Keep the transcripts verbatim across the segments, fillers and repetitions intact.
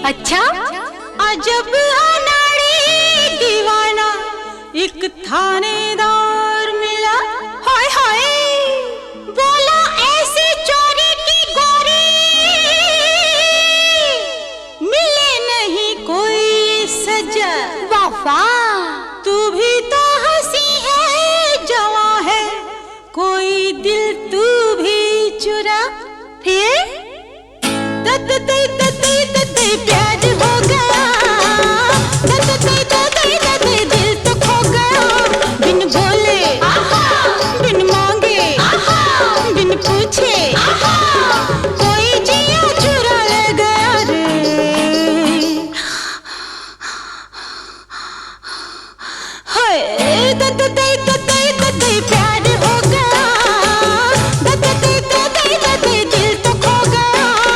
अच्छा अजब अनाड़ी दीवाना एक थानेदार मिला। हाय हाय बोला ऐसे चोरी की गोरी मिले नहीं कोई सजा। वाह तू भी तो हंसी है जवां है कोई दिल तू भी चुरा। फिर तत तई तई तई प्यार हो गया तत तई तई तई दिल तो खो गया। बिन बोले बिन मांगे बिन पूछे कोई जिया चुरा ले गया रे। हाय तत तई तई तई प्यार हो गया तत तई तई तई दिल तो खो गया।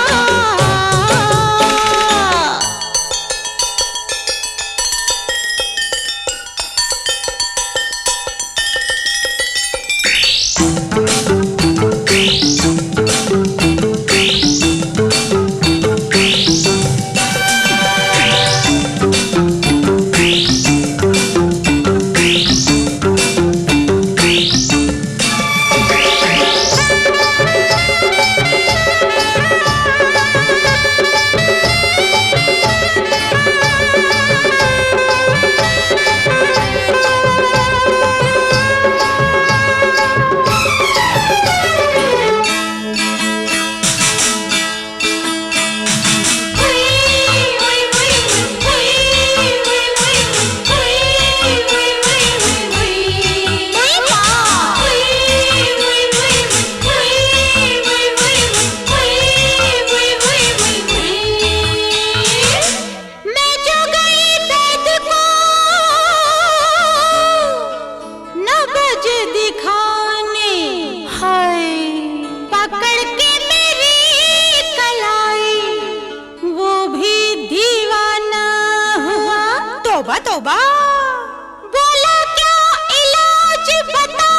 तौबा तौबा बोला क्या इलाज बता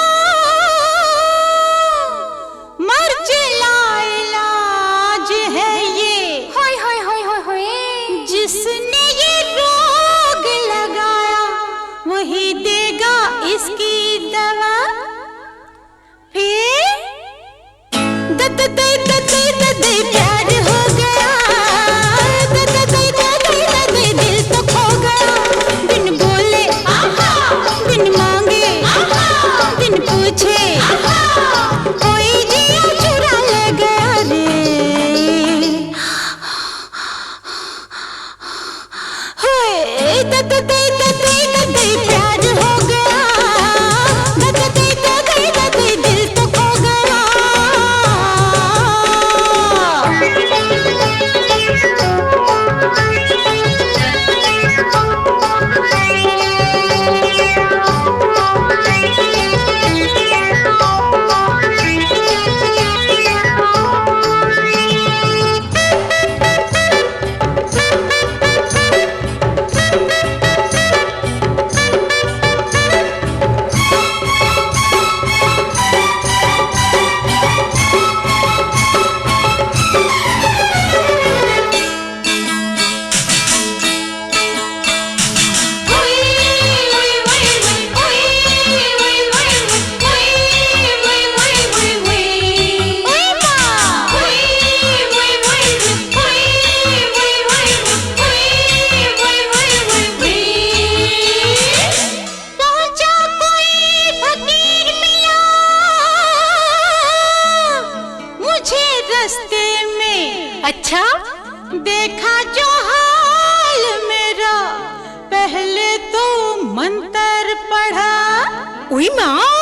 मर्ज लाइलाज है ये। हाय हाय हाय हाय हाय जिसने ये रोग लगाया वही देगा इसकी दवा। फिर दद दद दद दद प्यार हो गया दद दद दद दिल तो खो गया। बिन बोले बिन मांगे बिन पूछे कोई जिया चुरा ले गया रे। हाय दद दद दद प्यार हो गया दद दद दद दिल तो खो गया। अच्छा देखा जो हाल मेरा पहले तो मंत्र पढ़ा। उई माँ